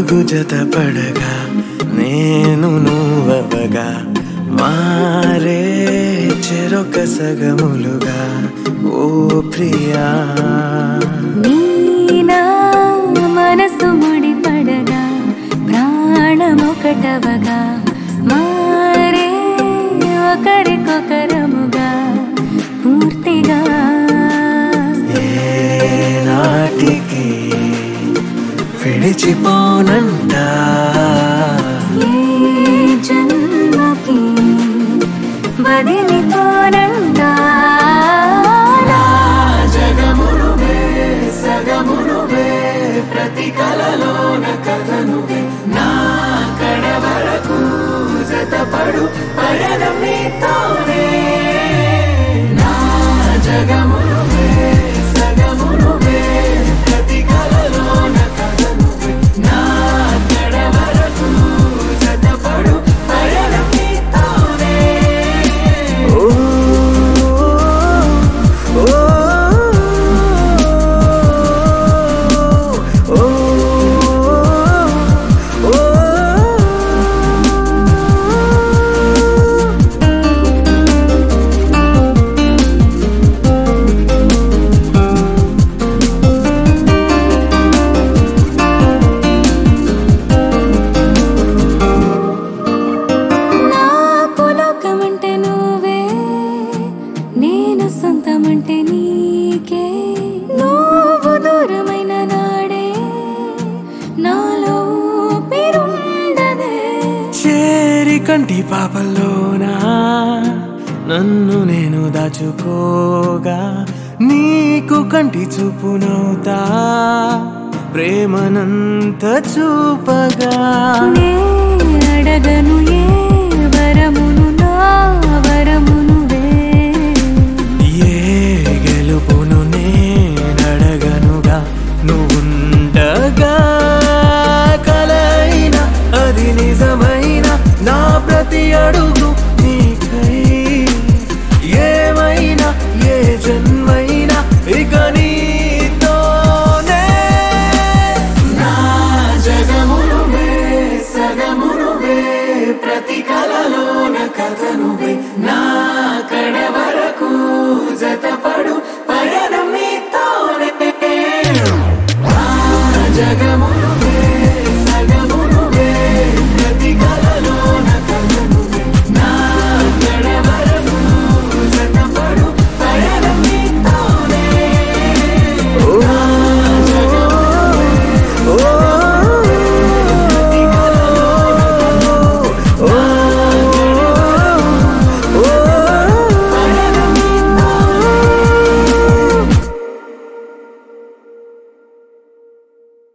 అడుగు జత పడగా నేను నువ్వవగా మారే చెరొక సగములుగా ఓ ప్రియా నీనా మనసు ముడి పడగా ప్రాణమొకటవగా మారే ఒకరికొకరముగా పూర్తిగా ఏ నాటికి విడిచిపోనంట ఏ జన్మకి బదిలిపోనంగా జగమునువే సగమునువే ప్రతి కలలోన కథనువే నా కడ వరకు జతపడు పయనం నీతోనే నా జగమునువే సగమునువే ప్రతి కలలోన కథనువే నా కడ వరకు జతపడు పయనం నీతోనే ఓ నాకు లోకమంటే నువ్వే నేను సొంతమంటే నీకే నువ్వు దూరమైన నాడే నాలో ఊపిరుండదే చేరి కంటి పాపల్లోనా నన్ను నేను దాచుకోగా నీకు కంటి చూపునవుతా ప్రేమనంత చూపగా నే అడగను